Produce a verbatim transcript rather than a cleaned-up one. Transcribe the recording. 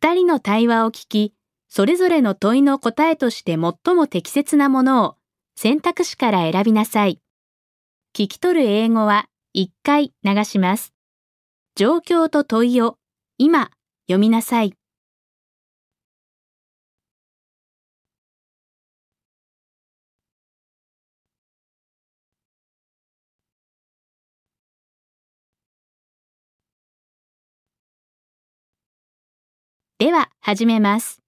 二人の対話を聞き、それぞれの問いの答えとして最も適切なものを選択肢から選びなさい。聞き取る英語はいっかい流します。状況と問いを今読みなさい。では始めます。